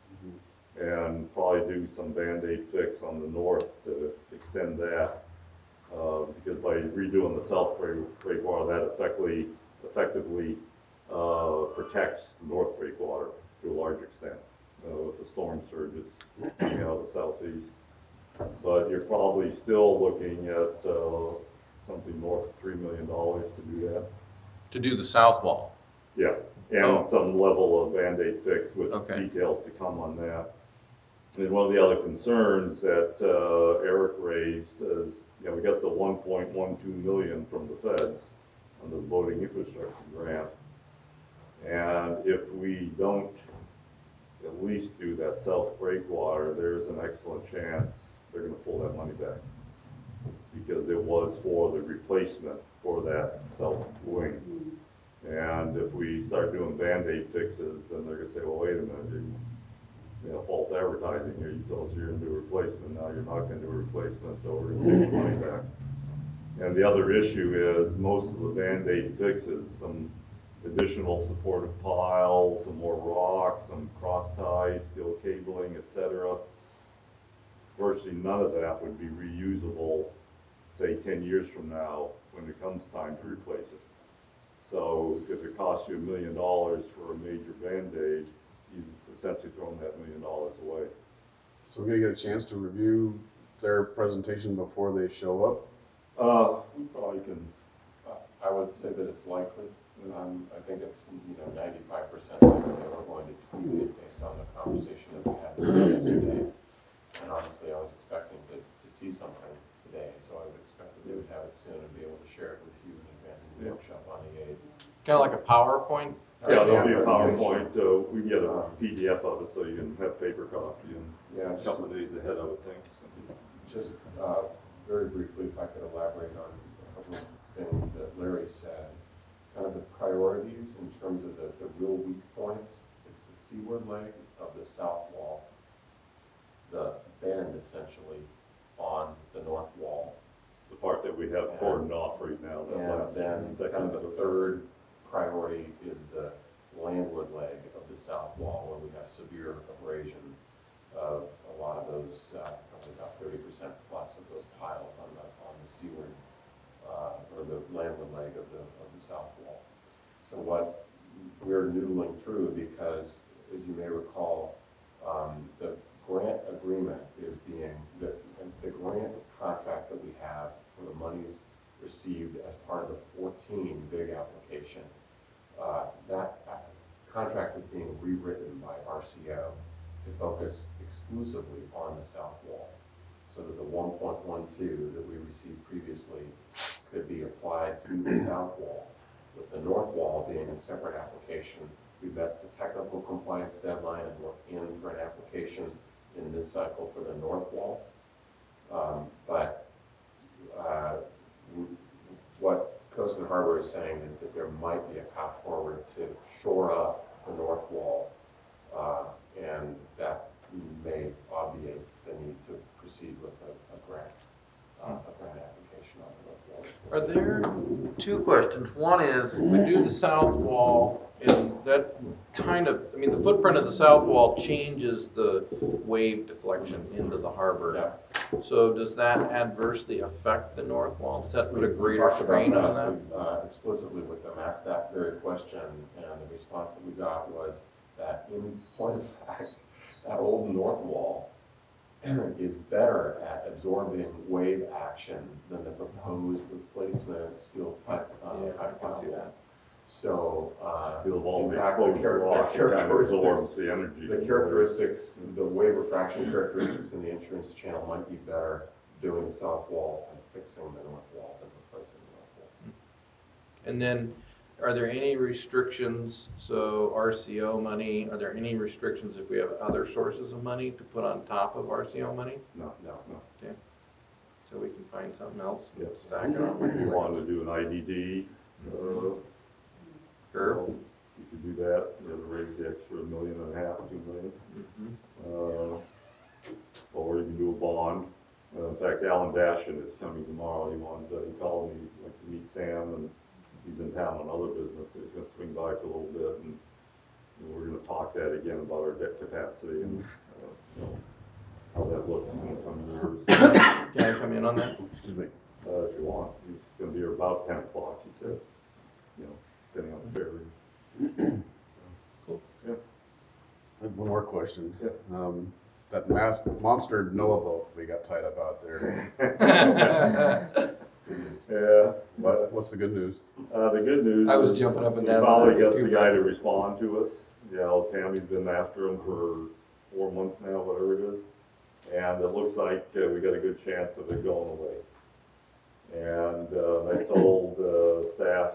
And probably do some Band-Aid fix on the north to extend that. Because by redoing the south breakwater, that effectively protects the north breakwater to a large extent with the storm surges coming out of the southeast. But you're probably still looking at something north of $3 million to do that. To do the south wall. Yeah, and Oh. some level of Band-Aid fix with Okay. details to come on that. And one of the other concerns that Eric raised is, you know, we got the 1.12 million from the feds under the voting infrastructure grant. And if we don't at least do that south breakwater, there's an excellent chance they're gonna pull that money back. Because it was for the replacement for that south wing. And if we start doing Band-Aid fixes, then they're gonna say, well, wait a minute, you know, false advertising here, you told us you're gonna do a replacement, now you're not gonna do a replacement, so we're gonna take the money back. And the other issue is, most of the Band-Aid fixes, some additional supportive piles, some more rock, some cross ties, steel cabling, et cetera. Virtually none of that would be reusable, say, 10 years from now, when it comes time to replace it. So if it costs you $1 million for a major Band-Aid, you've essentially thrown that $1 million away. So we're gonna get a chance to review their presentation before they show up? We probably can, I would say that it's likely. I think it's, 95% likely that we're going to tweak it based on the conversation that we had yesterday. And honestly, I was expecting to see something today, so I would expect that they would have it soon and be able to share it with you in advance of the workshop on the 8th. Kind of like a PowerPoint. yeah, there'll be a presentation. PowerPoint, we can get a PDF of it so you can have paper copy and Yeah, a couple of days ahead, I would think. just very briefly, if I could elaborate on a couple of things that Larry said. Kind of the priorities in terms of the real weak points. It's the seaward leg of the south wall, the bend essentially on the north wall. The part that we have cordoned off right now, that And last then section. kind of the third priority is the landward leg of the south wall, where we have severe abrasion of a lot of those, probably about 30% plus of those piles on the seaward, or the landward leg of the south wall. So what we're noodling through, because as you may recall, the grant agreement is being, the grant contract that we have for the monies received as part of the 14 big application, that contract is being rewritten by RCO to focus exclusively on the south wall, so that the 1.12 that we received previously could be applied to the south wall, with the north wall being a separate application. We met the technical compliance deadline and we're in for an application in this cycle for the north wall. What Coast and Harbor is saying is that there might be a path forward to shore up the north wall, and that may obviate the need to proceed with a grant application on the north wall. Are there two questions? One is, if we do the south wall, and that kind of, I mean, the footprint of the south wall changes the wave deflection into the harbor. Yeah. So does that adversely affect the north wall? Does that put a We greater talked strain about on that? Explicitly with them, asked that very question, and the response that we got was that, in point of fact, that old north wall is better at absorbing wave action than the proposed replacement steel pipe, Yeah, I pipe can see wall. that. So, It'll all in be fact, the exposed rock, it kind of characteristics, absorbs the energy. the characteristics, the wave refraction characteristics in the entrance channel might be better doing the south wall and fixing the north wall than replacing the north wall. And then, are there any restrictions, so RCO money, are there any restrictions if we have other sources of money to put on top of RCO money? No, No. So we can find something else and Yep. stack it on? if you wanted to do an IDD, Curve? you could do that, you know, to raise the extra $1.5 million, $2 million. Mhm. Or you can do a bond. In fact, Alan Dashin is coming tomorrow. He called me, he'd like to meet Sam, and he's in town on other business. So he's gonna swing by for a little bit, and we're gonna talk that again about our debt capacity and, you know, how that looks in the coming years. Can I come in on that? Excuse me. If you want. He's gonna be here about 10 o'clock, he said, you know, depending on the ferry. Cool. Yeah. I have one more question. Yeah. That monster NOAA boat we got tied up out there. Yeah. What's the good news? The good news I was is jumping up and we down finally on it got too, the guy to respond to us. You know, Tammy's been after him for 4 months now, whatever it is. And it looks like we got a good chance of it going away. And I told staff,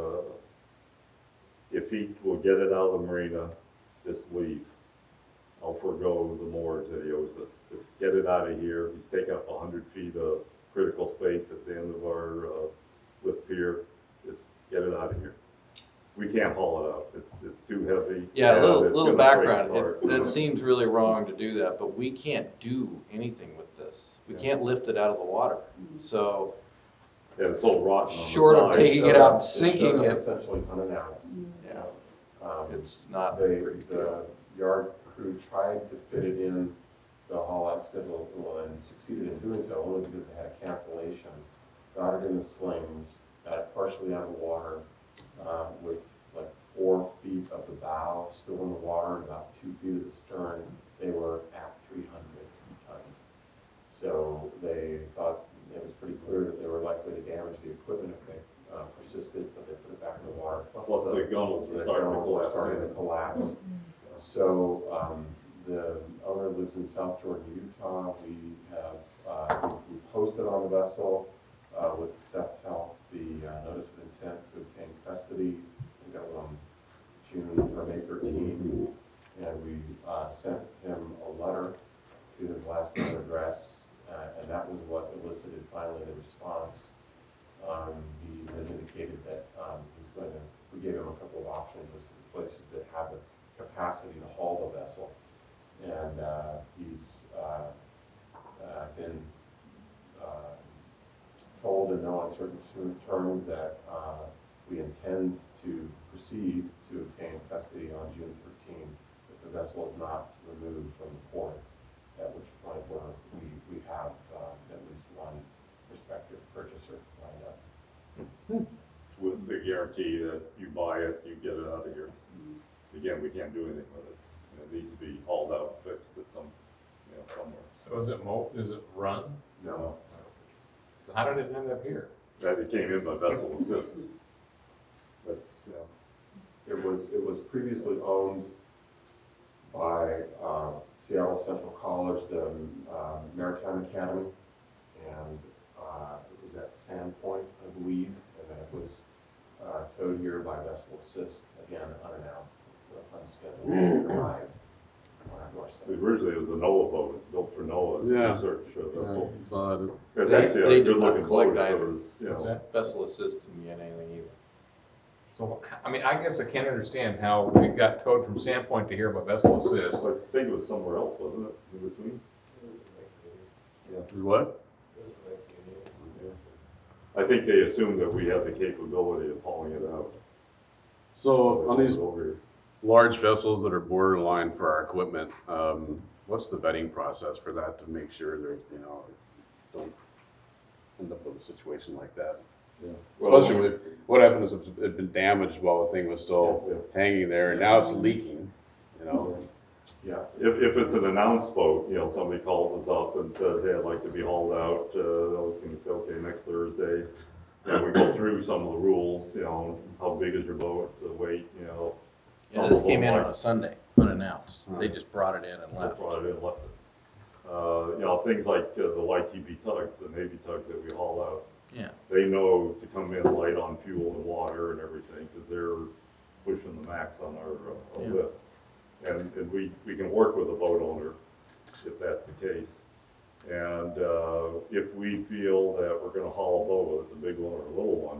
if he will get it out of the marina, just leave. I'll forego the moorage that he owes us. Just get it out of here. He's taking up 100 feet of critical space at the end of our lift pier. Just get it out of here. We can't haul it out. It's too heavy. Yeah, a and little it's little gonna break background. apart. That seems really wrong to do that, but we can't do anything with this. We Yeah. can't lift it out of the water. So, Yeah, it's so rotten on the short of side. taking it out and sinking It's it, essentially unannounced. yeah, It's it's not the, pretty good. the yard crew tried to fit it in the haul out schedule and succeeded in doing so only because they had a cancellation. Got it in the slings, got it partially out of the water, with like 4 feet of the bow still in the water, about 2 feet of the stern. They were at 300 tons. So they thought it was pretty clear that they were likely to damage the equipment if they persisted, so they put it back in the water. Plus the gunnels were starting to gunnels were collapse. starting to collapse. So, the owner lives in South Jordan, Utah. We have, we posted on the vessel, with Seth's help, the, notice of intent to obtain custody. We got one June or May 13th. And we, sent him a letter to his last known address, and that was what elicited finally the response. He has indicated that, he's going to, we gave him a couple of options as to the places that have the capacity to haul the vessel. And he's been told in no uncertain terms that we intend to proceed to obtain custody on June 13th if the vessel is not removed from the port, at which point we have at least one prospective purchaser lined up. With the guarantee that you buy it, you get it out of here. Again, we can't do anything with it. It needs to be hauled out, fixed at some, you know, somewhere. So is it run? No, So how did it end up here? that it came in by vessel assist. That's, you know, It was previously owned by Seattle Central College, the Maritime Academy, and it was at Sandpoint, I believe, and then it was towed here by Vessel Assist, again unannounced, unscheduled, arrived on our doorstep. originally it was a NOAA boat. It's built for NOAA Yeah. research vessel. So, It's They- actually they a did good not looking collect boat. If it either. was, you What's know, that? Vessel assist didn't get anything either. So, I mean, I guess I can't understand how it got towed from Sandpoint to here by Vessel Assist. I think it was somewhere else, wasn't it, in between? what? I think they assumed that we had the capability of hauling it out. So on these Over here. large vessels that are borderline for our equipment, what's the vetting process for that to make sure they're, don't end up with a situation like that? Yeah. Well, Especially with, what happened is it had been damaged while the thing was still Yeah, hanging there and now it's leaking, Yeah, If it's an announced boat, you know, somebody calls us up and says, hey, I'd like to be hauled out, we can say, okay, next Thursday. And we go through some of the rules, you know, how big is your boat, the weight, you know. Yeah, this came in on a Sunday, unannounced. They just brought it in and left. Brought it in and left it. You know, things like the YTB tugs, the Navy tugs that we haul out. Yeah. They know to come in light on fuel and water and everything, because they're pushing the max on our Yeah. lift. And we can work with a boat owner if that's the case. And if we feel that we're gonna haul a boat, whether it's a big one or a little one,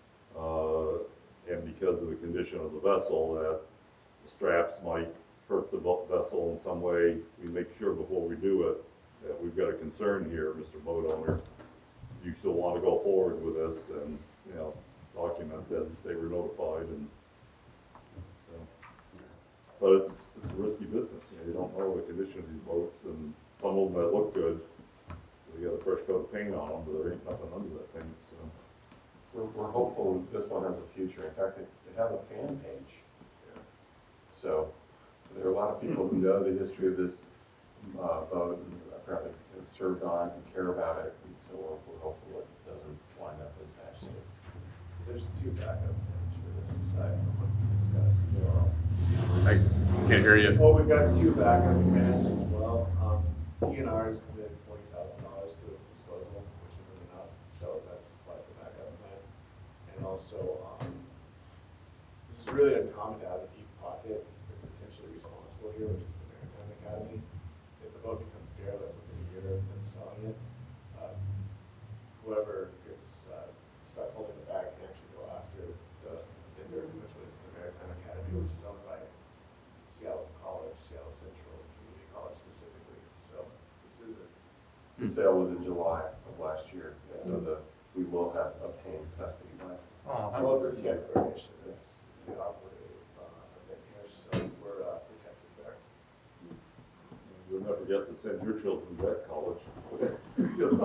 and because of the condition of the vessel, that the straps might hurt the vessel in some way, we make sure before we do it that we've got a concern here, Mr. Boat Owner. You still want to go forward with this and, you know, document that they were notified and, so. But it's a risky business, you know, you don't know the condition of these boats, and some of them that look good, they got a fresh coat of paint on them, but there ain't nothing under that paint, so. we're hopeful this one has a future. In fact, it has a fan page. So there are a lot of people who know the history of this boat and apparently have served on it and care about it. And so we're hopeful it doesn't wind up as matchsticks. There's 2 backup plans for this aside from what we discussed as well. I can't hear you. Well, we've got 2 backup plans as well. DNR has committed $40,000 to its disposal, which isn't enough, so that's why it's a backup plan. And also, this is really uncommon to have a deep pocket that's potentially responsible here, which is the Maritime Academy. If the boat becomes derelict within a year of them selling it, whoever gets stuck holding the bag can actually go after the vendor, which was the Maritime Academy, which is owned by Seattle College, Seattle Central Community College specifically. So this is a The sale was in July of last year, and so we will have obtained custody by. well, it's a declaration. It's the operative event here, so we're protected there. You'll never get to send your children to that college. Do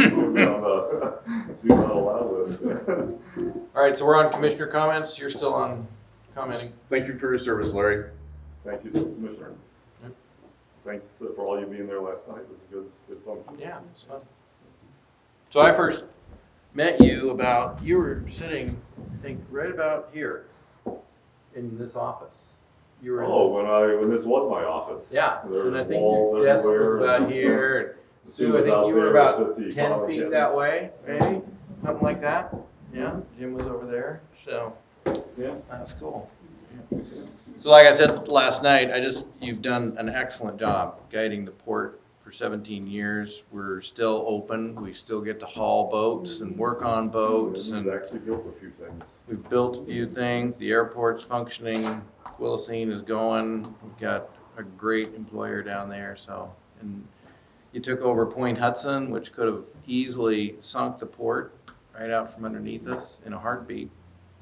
not allow this. All right, so we're on commissioner comments. You're still on commenting. Thank you for your service, Larry. Thank you, Commissioner. Yep. Thanks for all you being there last night. It was a good function. Yeah, it's fun. So I first met you you were sitting, I think, right about here in this office. You were in Oh, when this was my office. Yeah, There and I was think walls your desk was everywhere. about here. The Sue, I was think out you were there about with the 10 file feet cabinets. that way, maybe, something like that. Yeah, Jim was over there, so Yeah. that's cool. Yeah. So like I said last night, you've done an excellent job guiding the port for 17 years. We're still open. We still get to haul boats and work on boats, We've and actually built a few things. we've built a few things. The airport's functioning. Quilcene is going. We've got a great employer down there. So, and you took over Point Hudson, which could have easily sunk the port right out from underneath us in a heartbeat.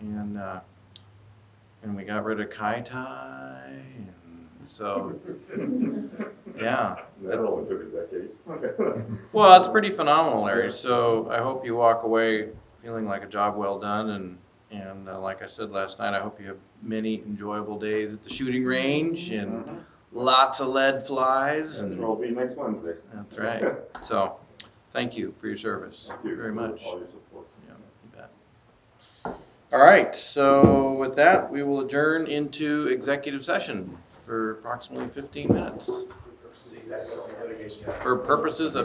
And we got rid of Kai Tai. And so, yeah. That only took a decade. Well, it's pretty phenomenal, Larry. So I hope you walk away feeling like a job well done. And like I said last night, I hope you have many enjoyable days at the shooting range and lots of lead flies. That's where I'll be next Wednesday. That's right. So thank you for your service Thank you very for much. all your support. Yeah, you bet. All right. So with that, we will adjourn into executive session for approximately 15 minutes For purposes of discussing litigation. for purposes of